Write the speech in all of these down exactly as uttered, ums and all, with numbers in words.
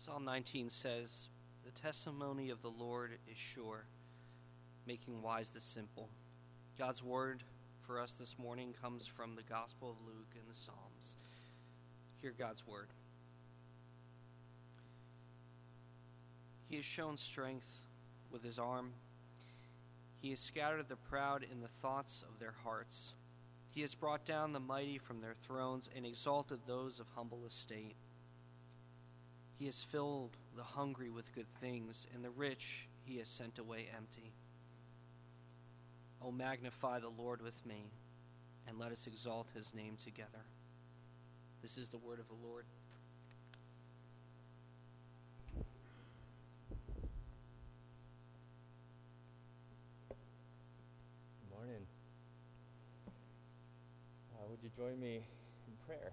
Psalm nineteen says, "The testimony of the Lord is sure, making wise the simple." God's word for us this morning comes from the Gospel of Luke and the Psalms. Hear God's word. He has shown strength with his arm. He has scattered the proud in the thoughts of their hearts. He has brought down the mighty from their thrones and exalted those of humble estate. He has filled the hungry with good things, and the rich he has sent away empty. O magnify the Lord with me, and let us exalt his name together. This is the word of the Lord. Good morning. Uh, would you join me in prayer?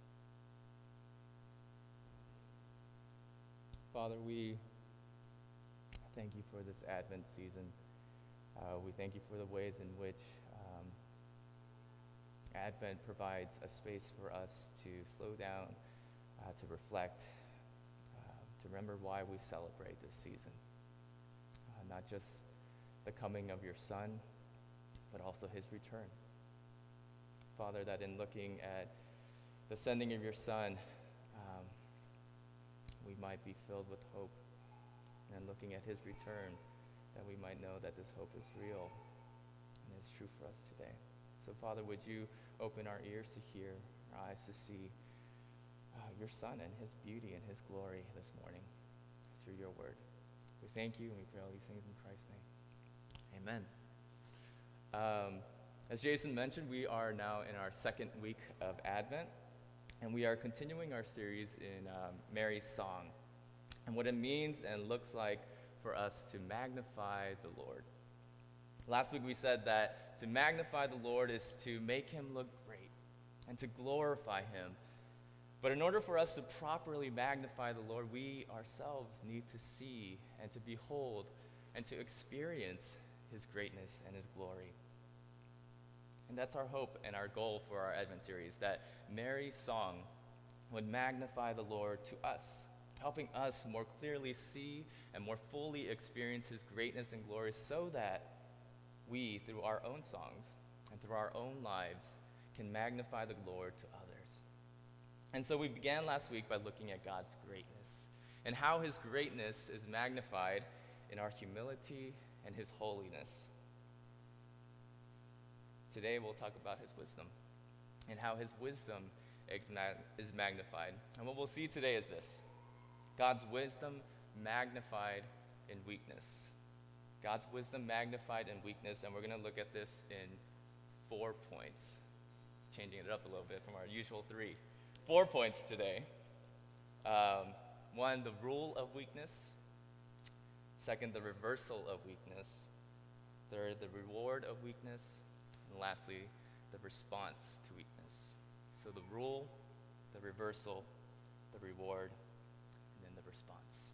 Father, we thank you for this Advent season. Uh, we thank you for the ways in which um, Advent provides a space for us to slow down, uh, to reflect, uh, to remember why we celebrate this season. Uh, not just the coming of your Son, but also his return. Father, that in looking at the sending of your Son, um, we might be filled with hope, and looking at his return, that we might know that this hope is real and is true for us today. So, Father, would you open our ears to hear, our eyes to see uh, your Son and his beauty and his glory this morning through your word. We thank you, and we pray all these things in Christ's name. Amen. Um, as Jason mentioned, we are now in our second week of Advent, and we are continuing our series in um, Mary's Song, and what it means and looks like for us to magnify the Lord. Last week we said that to magnify the Lord is to make him look great and to glorify him. But in order for us to properly magnify the Lord, we ourselves need to see and to behold and to experience his greatness and his glory. And that's our hope and our goal for our Advent series, that Mary's song would magnify the Lord to us, helping us more clearly see and more fully experience his greatness and glory, so that we, through our own songs and through our own lives, can magnify the Lord to others. And so we began last week by looking at God's greatness and how his greatness is magnified in our humility and his holiness. Today we'll talk about his wisdom and how his wisdom is magnified. And what we'll see today is this: God's wisdom magnified in weakness. God's wisdom magnified in weakness, and we're going to look at this in four points, changing it up a little bit from our usual three. Four points today. Um, one, the rule of weakness. Second, the reversal of weakness. Third, the reward of weakness. And lastly, the response to weakness. So the rule, the reversal, the reward, and then the response.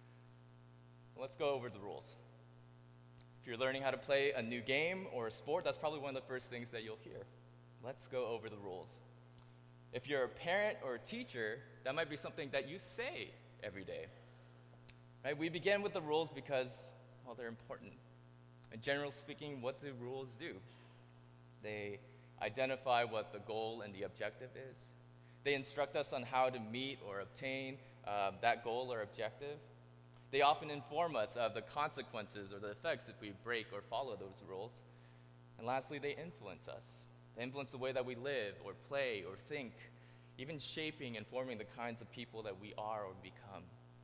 Let's go over the rules. If you're learning how to play a new game or a sport, that's probably one of the first things that you'll hear. Let's go over the rules. If you're a parent or a teacher, that might be something that you say every day. Right? We begin with the rules because, well, they're important. And generally speaking, what do rules do? They identify what the goal and the objective is. They instruct us on how to meet or obtain uh, that goal or objective. They often inform us of the consequences or the effects if we break or follow those rules. And lastly, they influence us. They influence the way that we live or play or think, even shaping and forming the kinds of people that we are or become.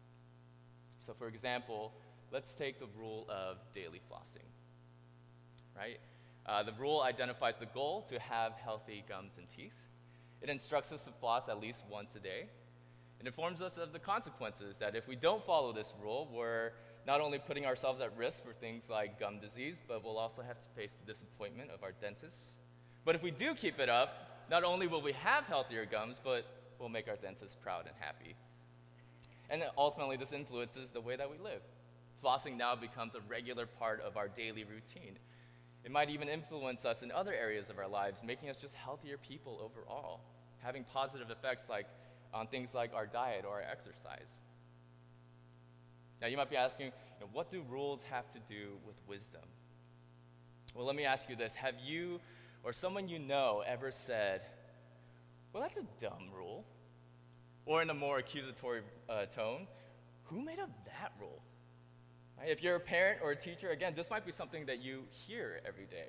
So for example, let's take the rule of daily flossing, right? Uh, the rule identifies the goal to have healthy gums and teeth. It instructs us to floss at least once a day. It informs us of the consequences, that if we don't follow this rule, we're not only putting ourselves at risk for things like gum disease, but we'll also have to face the disappointment of our dentists. But if we do keep it up, not only will we have healthier gums, but we'll make our dentists proud and happy. And then ultimately, this influences the way that we live. Flossing now becomes a regular part of our daily routine. It might even influence us in other areas of our lives, making us just healthier people overall, having positive effects like on things like our diet or our exercise. Now, you might be asking, you know, what do rules have to do with wisdom? Well, let me ask you this. Have you or someone you know ever said, well, that's a dumb rule? Or in a more accusatory uh, tone, who made up that rule? Right? If you're a parent or a teacher, again, this might be something that you hear every day.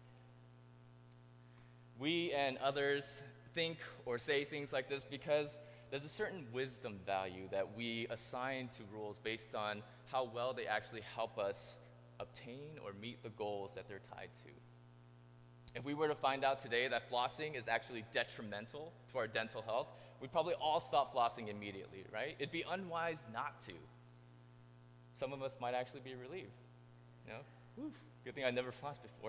We and others think or say things like this because there's a certain wisdom value that we assign to rules based on how well they actually help us obtain or meet the goals that they're tied to. If we were to find out today that flossing is actually detrimental to our dental health, we'd probably all stop flossing immediately, right? It'd be unwise not to. Some of us might actually be relieved. You know, Whew, good thing I never flossed before.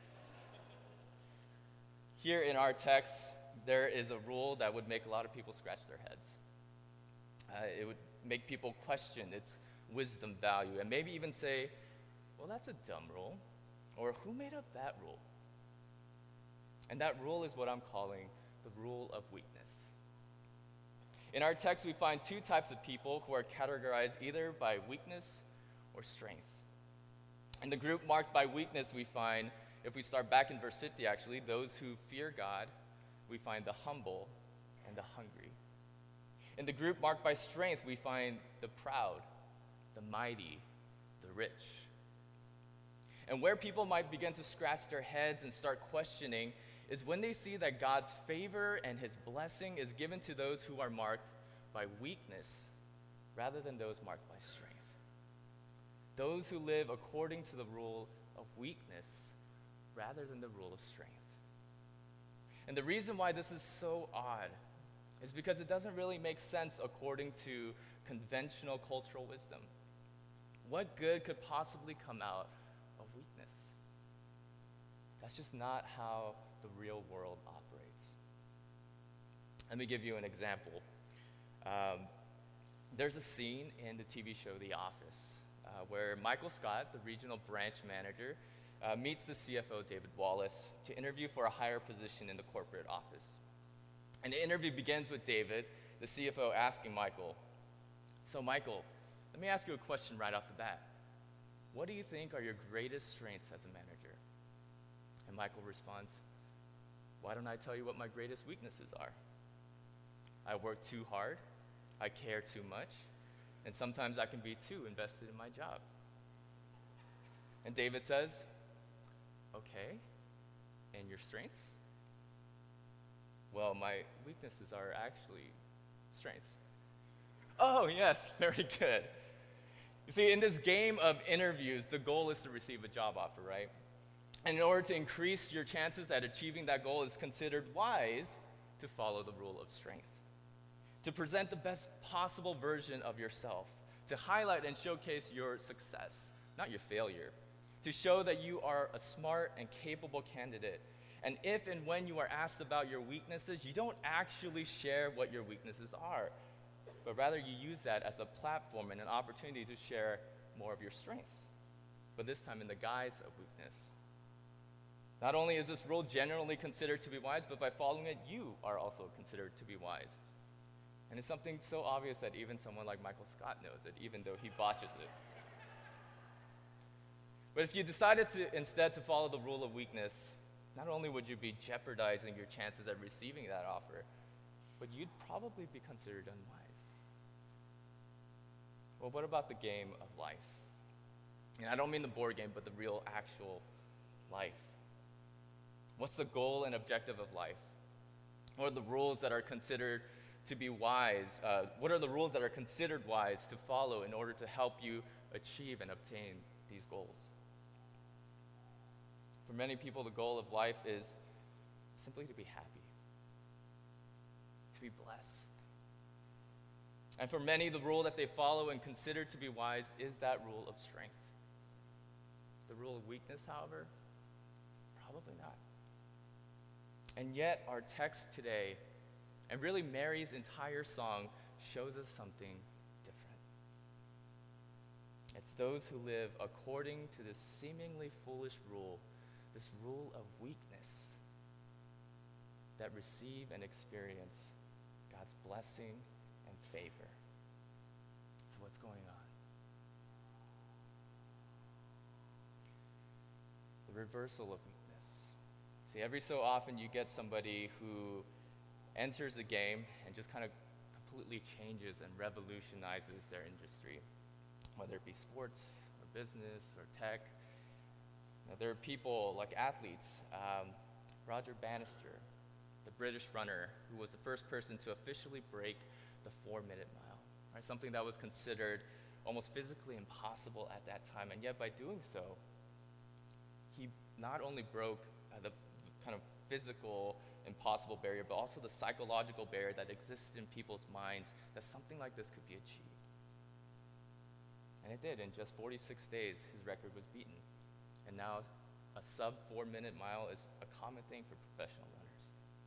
Here in our text, there is a rule that would make a lot of people scratch their heads. Uh, it would make people question its wisdom value and maybe even say, well, that's a dumb rule, or who made up that rule? And that rule is what I'm calling the rule of weakness. In our text, we find two types of people who are categorized either by weakness or strength. In the group marked by weakness, we find, if we start back in verse fifty actually, those who fear God, we find the humble and the hungry. In the group marked by strength, we find the proud, the mighty, the rich. And where people might begin to scratch their heads and start questioning is when they see that God's favor and his blessing is given to those who are marked by weakness rather than those marked by strength. Those who live according to the rule of weakness rather than the rule of strength. And the reason why this is so odd is because it doesn't really make sense according to conventional cultural wisdom. What good could possibly come out of weakness? That's just not how the real world operates. Let me give you an example. Um, there's a scene in the T V show The Office uh, where Michael Scott, the regional branch manager, uh, meets the C F O, David Wallace, to interview for a higher position in the corporate office. And the interview begins with David, the C F O, asking Michael, so Michael, let me ask you a question right off the bat. What do you think are your greatest strengths as a manager? And Michael responds, why don't I tell you what my greatest weaknesses are? I work too hard, I care too much, and sometimes I can be too invested in my job. And David says, okay, and your strengths? Well, my weaknesses are actually strengths. Oh, yes, very good. You see, in this game of interviews, the goal is to receive a job offer, right? And in order to increase your chances at achieving that goal, it's considered wise to follow the rule of strength. To present the best possible version of yourself, to highlight and showcase your success, not your failure, to show that you are a smart and capable candidate. And if and when you are asked about your weaknesses, you don't actually share what your weaknesses are, but rather you use that as a platform and an opportunity to share more of your strengths, but this time in the guise of weakness. Not only is this rule generally considered to be wise, but by following it, you are also considered to be wise. And it's something so obvious that even someone like Michael Scott knows it, even though he botches it. But if you decided to instead to follow the rule of weakness, not only would you be jeopardizing your chances at receiving that offer, but you'd probably be considered unwise. Well, what about the game of life? And I don't mean the board game, but the real, actual life. What's the goal and objective of life? What are the rules that are considered to be wise? Uh, what are the rules that are considered wise to follow in order to help you achieve and obtain these goals? For many people, the goal of life is simply to be happy, to be blessed. And for many, the rule that they follow and consider to be wise is that rule of strength. The rule of weakness, however, probably not. And yet, our text today, and really Mary's entire song, shows us something different. It's those who live according to this seemingly foolish rule, this rule of weakness, that receive and experience God's blessing and favor. So what's going on? reversal of weakness. See, every so often you get somebody who enters the game and just kind of completely changes and revolutionizes their industry, whether it be sports or business or tech. Now, there are people like athletes, um, Roger Bannister, the British runner, who was the first person to officially break the four-minute mile, right? Something that was considered almost physically impossible at that time, and yet by doing so, he not only broke uh, the kind of physical impossible barrier, but also the psychological barrier that existed in people's minds that something like this could be achieved. And it did. In just forty-six days, his record was beaten. And now a sub four-minute mile is a common thing for professional runners.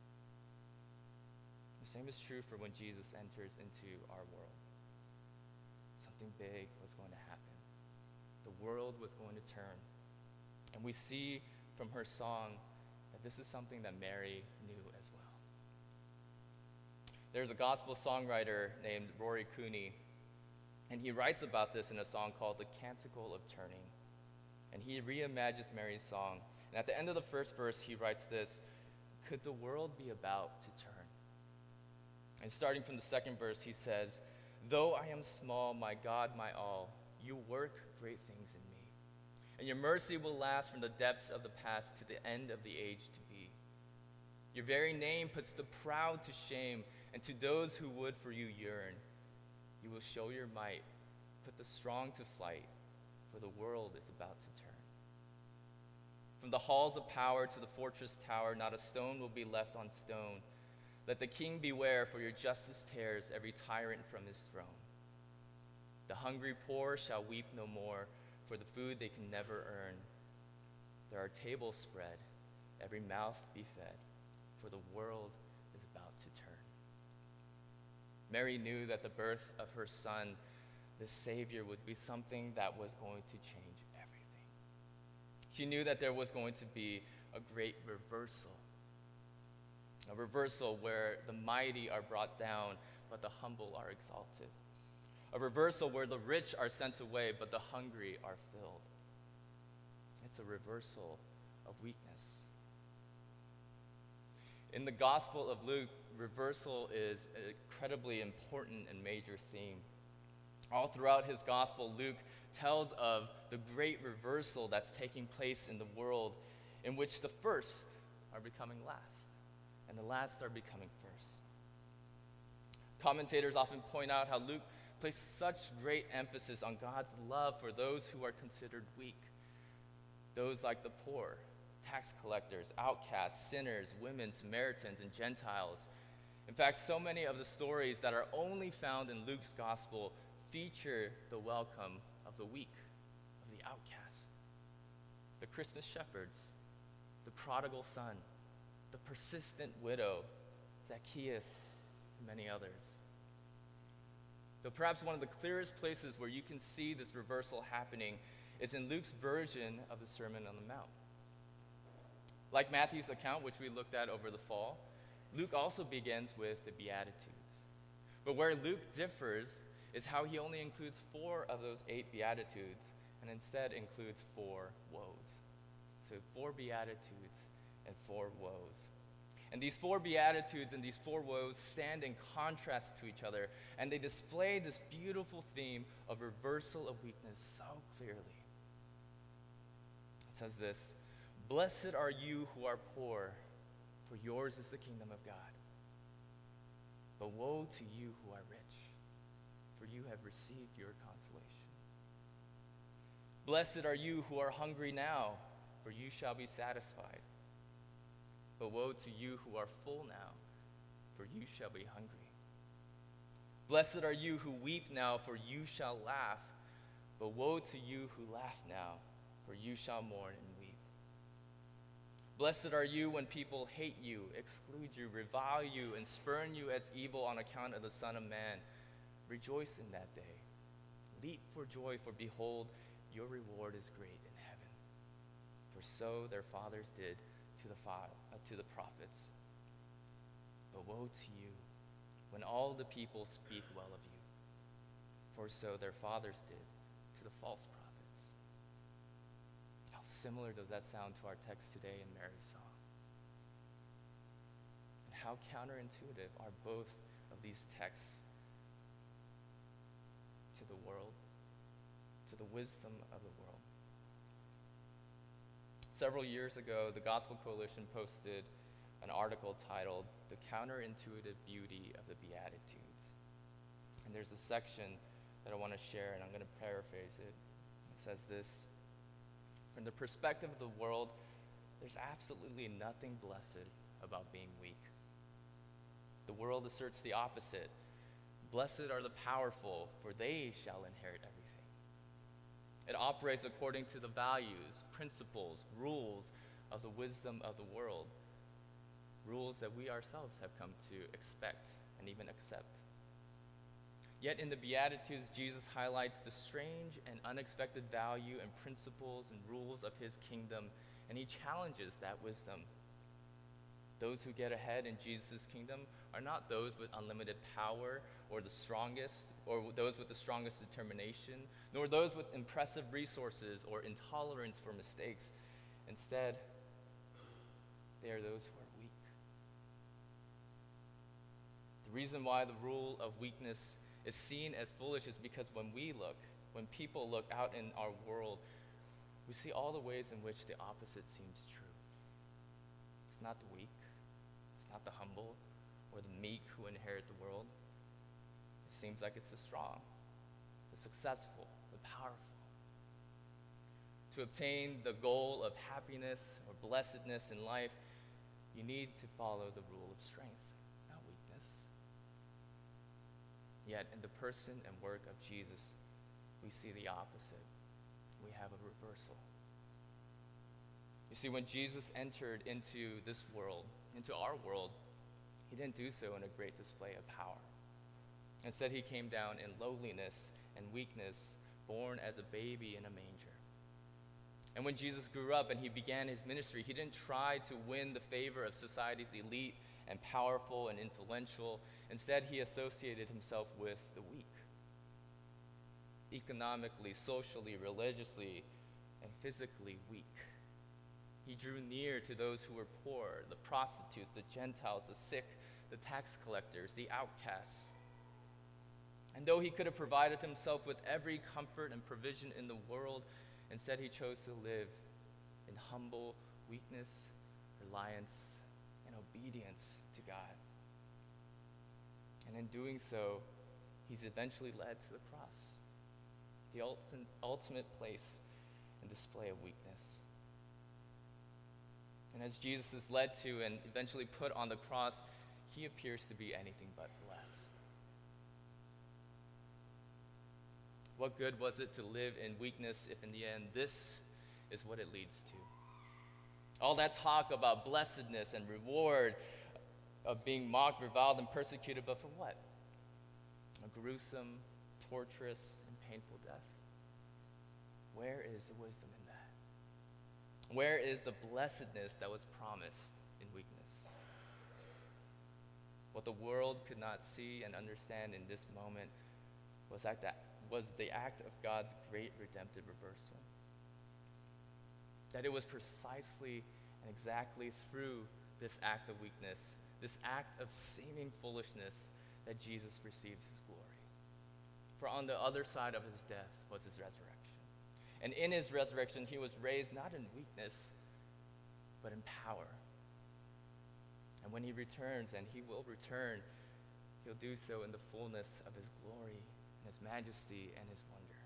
The same is true for when Jesus enters into our world. Something big was going to happen. The world was going to turn. And we see from her song that this is something that Mary knew as well. There's a gospel songwriter named Rory Cooney, and he writes about this in a song called The Canticle of Turning. And he reimagines Mary's song. And at the end of the first verse, he writes this: could the world be about to turn? And starting from the second verse, he says, though I am small, my God, my all, you work great things in me. And your mercy will last from the depths of the past to the end of the age to be. Your very name puts the proud to shame, and to those who would for you yearn, you will show your might, put the strong to flight, for the world is about to turn. From the halls of power to the fortress tower, not a stone will be left on stone. Let the king beware, for your justice tears every tyrant from his throne. The hungry poor shall weep no more, for the food they can never earn. There are tables spread, every mouth be fed, for the world is about to turn. Mary knew that the birth of her son, the Savior, would be something that was going to change everything. She knew that there was going to be a great reversal. A reversal where the mighty are brought down, but the humble are exalted. A reversal where the rich are sent away, but the hungry are filled. It's a reversal of weakness. In the Gospel of Luke, reversal is an incredibly important and major theme. All throughout his Gospel, Luke tells of the great reversal that's taking place in the world, in which the first are becoming last, and the last are becoming first. Commentators often point out how Luke places such great emphasis on God's love for those who are considered weak, those like the poor, tax collectors, outcasts, sinners, women, Samaritans, and Gentiles. In fact, so many of the stories that are only found in Luke's gospel feature the welcome of the weak, of the outcast, the Christmas shepherds, the prodigal son, the persistent widow, Zacchaeus, and many others. Though perhaps one of the clearest places where you can see this reversal happening is in Luke's version of the Sermon on the Mount. Like Matthew's account, which we looked at over the fall, Luke also begins with the Beatitudes. But where Luke differs is how he only includes four of those eight Beatitudes and instead includes four woes. So four Beatitudes and four woes. And these four Beatitudes and these four woes stand in contrast to each other, and they display this beautiful theme of reversal of weakness so clearly. It says this: blessed are you who are poor, for yours is the kingdom of God. But woe to you who are rich, for you have received your consolation. Blessed are you who are hungry now, for you shall be satisfied. But woe to you who are full now, for you shall be hungry. Blessed are you who weep now, for you shall laugh. But woe to you who laugh now, for you shall mourn and weep. Blessed are you when people hate you, exclude you, revile you, and spurn you as evil on account of the Son of Man. Rejoice in that day. Leap for joy, for behold, your reward is great in heaven. For so their fathers did to the, fa- uh, to the prophets. But woe to you when all the people speak well of you, for so their fathers did to the false prophets. How similar does that sound to our text today in Mary's song? And how counterintuitive are both of these texts to the world, to the wisdom of the world? Several years ago, the Gospel Coalition posted an article titled "The Counterintuitive Beauty of the Beatitudes." And there's a section that I want to share, and I'm going to paraphrase it. It says this: "From the perspective of the world, there's absolutely nothing blessed about being weak. The world asserts the opposite. Blessed are the powerful, for they shall inherit everything. It operates according to the values, principles, rules of the wisdom of the world, rules that we ourselves have come to expect and even accept. Yet in the Beatitudes, Jesus highlights the strange and unexpected value and principles and rules of his kingdom, and he challenges that wisdom. Those who get ahead in Jesus' kingdom are not those with unlimited power or the strongest, or those with the strongest determination, nor those with impressive resources or intolerance for mistakes. Instead, they are those who are weak. The reason why the rule of weakness is seen as foolish is because when we look, when people look out in our world, we see all the ways in which the opposite seems true. It's not the weak, it's not the humble or the meek who inherit the world. It seems like it's the strong, the successful, the powerful. To obtain the goal of happiness or blessedness in life, you need to follow the rule of strength, not weakness. Yet in the person and work of Jesus, we see the opposite. We have a reversal. You see, when Jesus entered into this world, into our world, he didn't do so in a great display of power. Instead, he came down in lowliness and weakness, born as a baby in a manger. And when Jesus grew up and he began his ministry, he didn't try to win the favor of society's elite and powerful and influential. Instead, he associated himself with the weak. Economically, socially, religiously, and physically weak. He drew near to those who were poor, the prostitutes, the Gentiles, the sick, the tax collectors, the outcasts. And though he could have provided himself with every comfort and provision in the world, instead he chose to live in humble weakness, reliance, and obedience to God. And in doing so, he's eventually led to the cross, the ultimate, ultimate place and display of weakness. And as Jesus is led to and eventually put on the cross, he appears to be anything but blessed. What good was it to live in weakness if in the end this is what it leads to? All that talk about blessedness and reward, of being mocked, reviled, and persecuted, but for what? A gruesome, torturous, and painful death. Where is the wisdom in that? Where is the blessedness that was promised in weakness? What the world could not see and understand in this moment was that, that was the act of God's great redemptive reversal. That it was precisely and exactly through this act of weakness, this act of seeming foolishness, that Jesus received his glory. For on the other side of his death was his resurrection. And in his resurrection, he was raised not in weakness, but in power. And when he returns, and he will return, he'll do so in the fullness of his glory, and his majesty, and his wonder.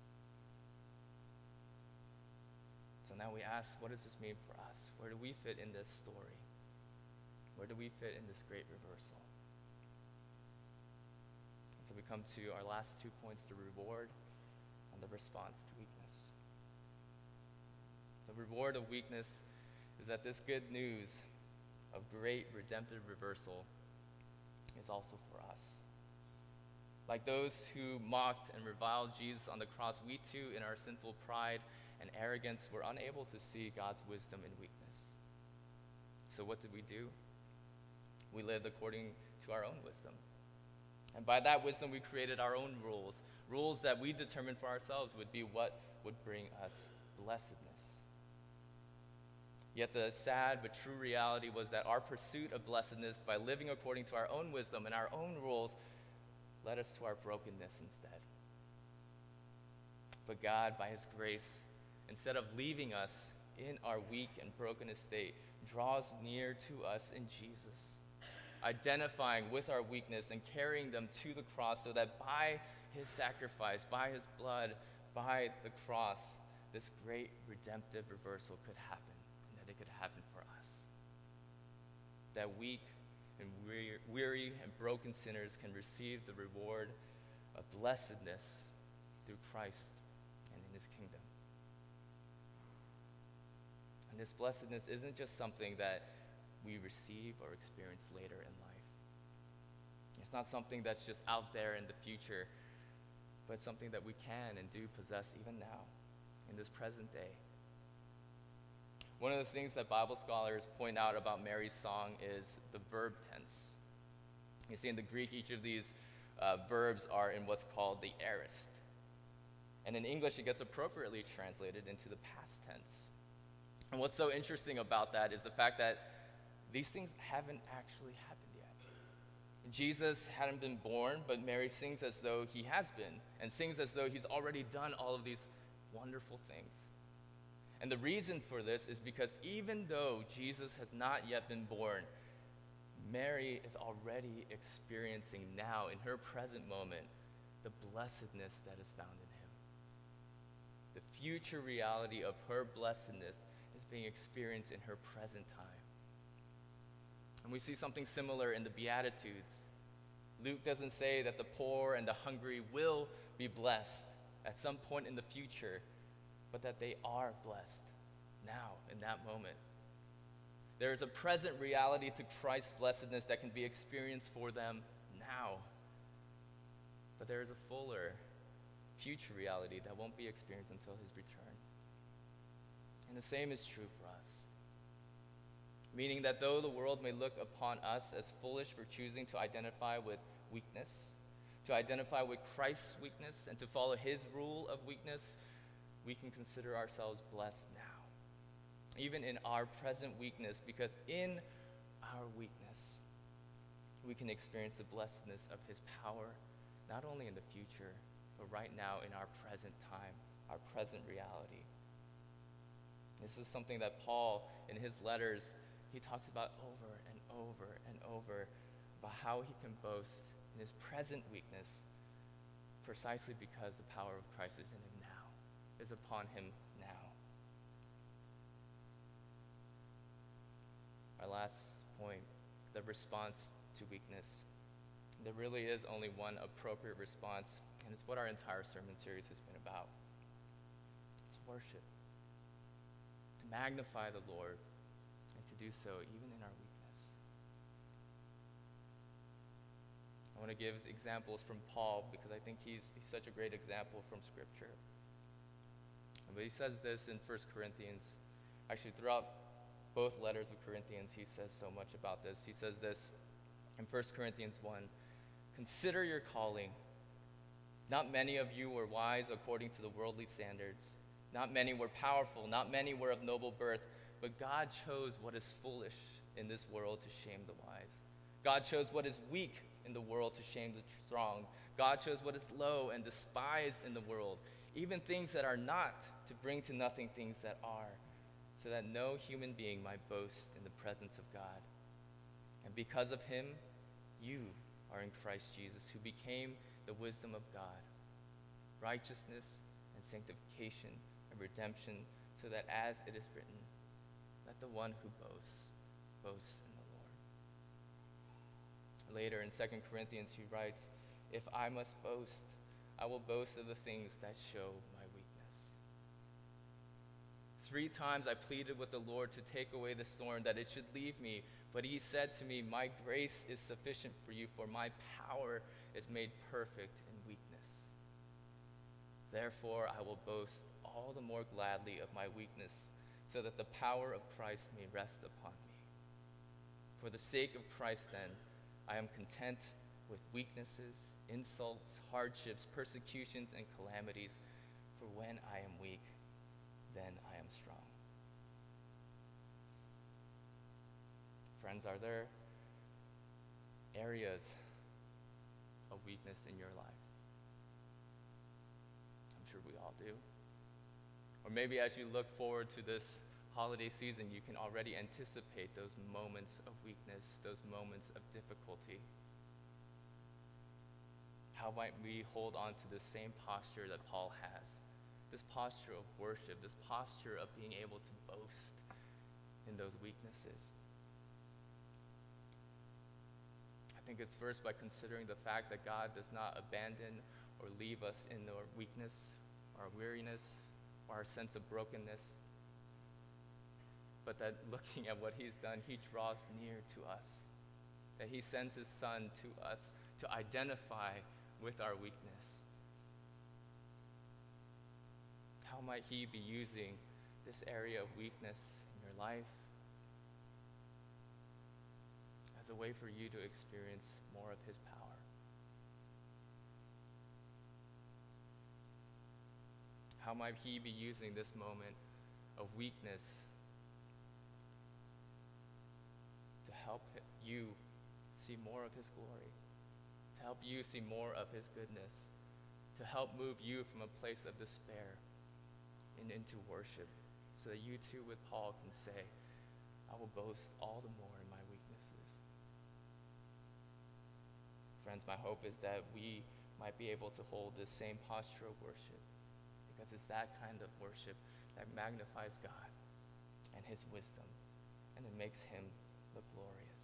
So now we ask, what does this mean for us? Where do we fit in this story? Where do we fit in this great reversal? And so we come to our last two points, the reward and the response to weakness. The reward of weakness is that this good news of great redemptive reversal is also for us. Like those who mocked and reviled Jesus on the cross, we too, in our sinful pride and arrogance, were unable to see God's wisdom in weakness. So what did we do? We lived according to our own wisdom. And by that wisdom, we created our own rules, rules that we determined for ourselves would be what would bring us blessedness. Yet the sad but true reality was that our pursuit of blessedness by living according to our own wisdom and our own rules led us to our brokenness instead. But God, by his grace, instead of leaving us in our weak and broken estate, draws near to us in Jesus, identifying with our weakness and carrying them to the cross so that by his sacrifice, by his blood, by the cross, this great redemptive reversal could happen, and that it could happen for us. That weak and weary, weary and broken sinners can receive the reward of blessedness through Christ and in his kingdom. And this blessedness isn't just something that we receive or experience later in life. It's not something that's just out there in the future, but something that we can and do possess even now, in this present day. One of the things that Bible scholars point out about Mary's song is the verb tense. You see, in the Greek, each of these uh, verbs are in what's called the aorist. And in English, it gets appropriately translated into the past tense. And what's so interesting about that is the fact that these things haven't actually happened yet. Jesus hadn't been born, but Mary sings as though he has been, and sings as though he's already done all of these wonderful things. And the reason for this is because even though Jesus has not yet been born, Mary is already experiencing now, in her present moment, the blessedness that is found in him. The future reality of her blessedness is being experienced in her present time. And we see something similar in the Beatitudes. Luke doesn't say that the poor and the hungry will be blessed at some point in the future, but that they are blessed now, in that moment. There is a present reality to Christ's blessedness that can be experienced for them now. But there is a fuller future reality that won't be experienced until his return. And the same is true for us. Meaning that though the world may look upon us as foolish for choosing to identify with weakness, to identify with Christ's weakness, and to follow his rule of weakness, we can consider ourselves blessed now, even in our present weakness, because in our weakness, we can experience the blessedness of his power, not only in the future, but right now in our present time, our present reality. This is something that Paul, in his letters, he talks about over and over and over, about how he can boast in his present weakness, precisely because the power of Christ is in him now, is upon him now. Our last point, the response to weakness. There really is only one appropriate response, and it's what our entire sermon series has been about. It's worship. To magnify the Lord, and to do so even in our weakness. I want to give examples from Paul because I think he's, he's such a great example from Scripture. But he says this in First Corinthians. Actually, throughout both letters of Corinthians, he says so much about this. He says this in First Corinthians one, "Consider your calling. Not many of you were wise according to the worldly standards. Not many were powerful. Not many were of noble birth. But God chose what is foolish in this world to shame the wise. God chose what is weak in the world to shame the strong. God chose what is low and despised in the world, even things that are not, to bring to nothing things that are, so that no human being might boast in the presence of God. And because of him, you are in Christ Jesus, who became the wisdom of God, righteousness and sanctification and redemption, so that as it is written, let the one who boasts, boast in the Lord." Later in Second Corinthians, he writes, "If I must boast, I will boast of the things that show my weakness. Three times I pleaded with the Lord to take away the thorn, that it should leave me. But he said to me, my grace is sufficient for you, for my power is made perfect in weakness. Therefore I will boast all the more gladly of my weakness, so that the power of Christ may rest upon me. For the sake of Christ, then, I am content with weaknesses, insults, hardships, persecutions, and calamities. For when I am weak, then I am strong." Friends, are there areas of weakness in your life? I'm sure we all do. Or maybe as you look forward to this holiday season, you can already anticipate those moments of weakness, those moments of difficulty. How might we hold on to the same posture that Paul has? This posture of worship, this posture of being able to boast in those weaknesses. I think it's first by considering the fact that God does not abandon or leave us in our weakness, our weariness, or our sense of brokenness, but that looking at what he's done, he draws near to us, that he sends his son to us to identify with our weakness. How might he be using this area of weakness in your life as a way for you to experience more of his power? How might he be using this moment of weakness to help you see more of his glory, to help you see more of his goodness, to help move you from a place of despair and into worship, so that you too with Paul can say, I will boast all the more in my weaknesses. Friends, my hope is that we might be able to hold this same posture of worship, because it's that kind of worship that magnifies God and his wisdom, and it makes him look glorious.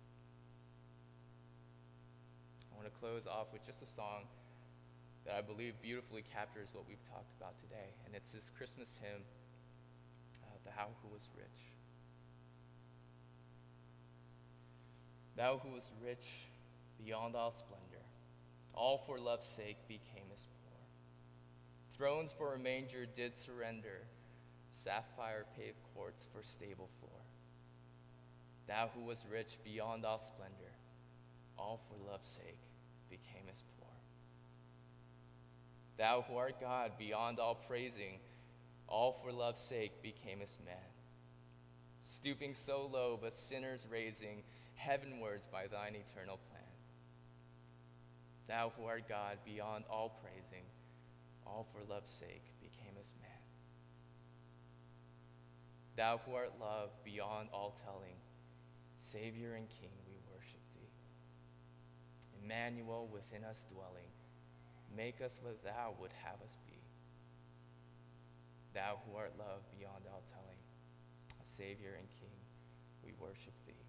I want to close off with just a song that I believe beautifully captures what we've talked about today, and it's this Christmas hymn, uh, Thou Who Was Rich. Thou who was rich beyond all splendor, all for love's sake became as poor. Thrones for a manger did surrender, sapphire paved courts for stable floor. Thou who was rich beyond all splendor, all for love's sake became as poor. Thou who art God beyond all praising, all for love's sake became as man. Stooping so low, but sinners raising heavenwards by thine eternal plan. Thou who art God beyond all praising, all for love's sake became as man. Thou who art love beyond all telling, Savior and King, we worship thee. Emmanuel within us dwelling, make us what thou would have us be. Thou who art love beyond all telling, a Savior and King, we worship thee.